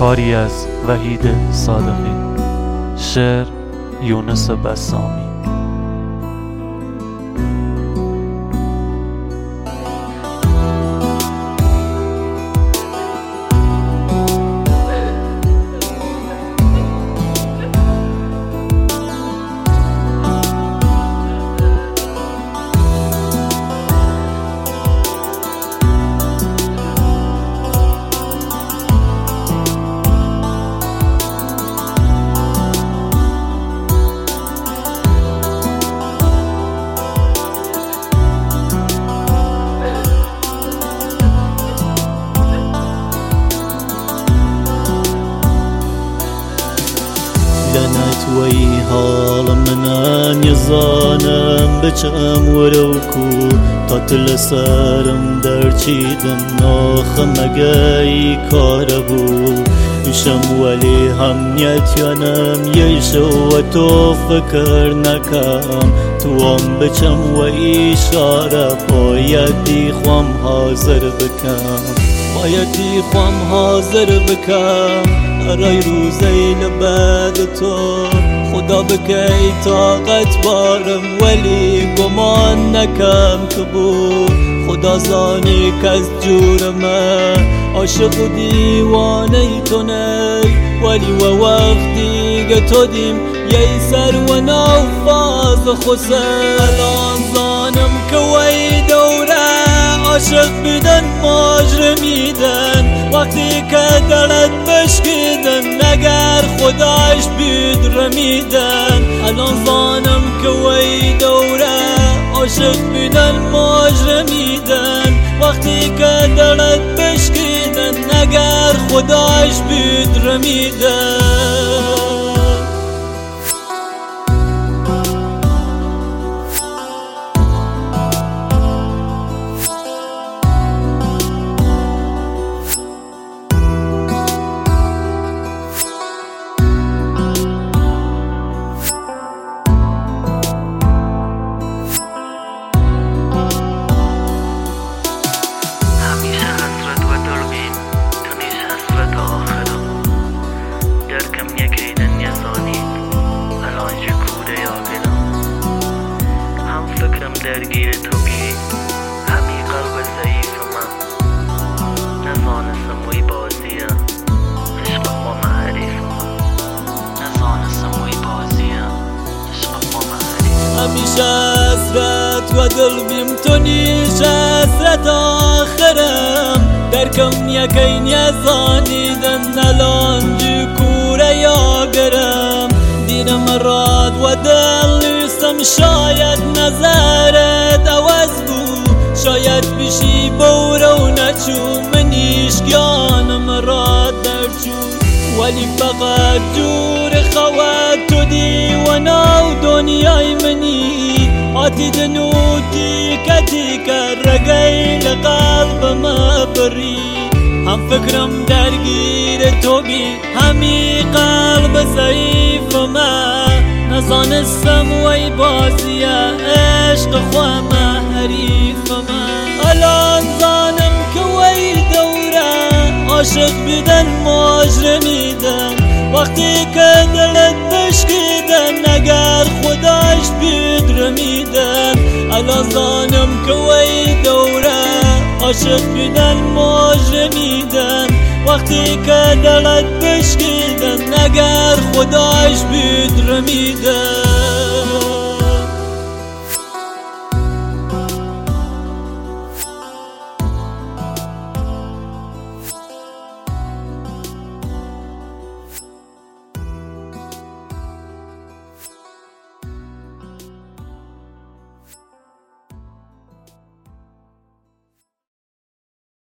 کاری از وحید صادقی، شعر یونس بسامی. لەنات وەی هاڵم منان یزانم بچەم وەرەوکو تات لەسەرم دەرچیدن ناخەمەگەی کارە بوو وشم وەلی هەمنیەتیانم یەیشەوە تۆ فکر نەکەم توام بچەم وەی شارە بایەتی خوام حازر بکەم بایەتی خوام حازر بکەم ئەرای روزەی لەبەد تۆ خدا بکەی تاقەت بارم وەلی گومان نەکەم کە بوو خدا زانی کەس جوورمە عاشق و دیوانەی تۆ نەی وەلی وە وەختی گە تۆ دیم یەی سەروە ناو فازە خۆسەر ئەلان زانم کە وەی دەورە عاشق بدن ماجرە میدن وقتی که دلت بشکیدن اگر خداش بید رمیدن الان زانم که وی دوره عاشق بدن ماجرە میدن وقتی که دلت بشکیدن اگر خداش بید رمیدن درگیر تو بی همی قلب ضعیف من نزانستم وی بازیه عشق با حریف من نزانستم وی بازیه عشق با حریف همیشه حسرت و دل بیم تو نیش حسرت آخرم درکم یکی نزانیدن الان جی کوره یاگرم دیرم راد و دل شاید نظرت عوض بود شاید بشی بورا و نچو منیش گیانم را درچو ولی فقط جور خواد تو دیوانا و دنیای منی آتی دنوتی کتی که رگی لقلب ما بری هم فکرم درگیر تو بی همی قلب ضعیف ما نزانستم وی بازیه عشق خوامه حریفمه الان زانم که وی دوره عاشق بدن ماجرە میدن وقتی که دلت بشکیدن اگر خداش بید رمیدن الان زانم که وی دوره عاشق بدن ماجرە میدن وقتی که دلت بشکیدن اگر خداش بید رمیدن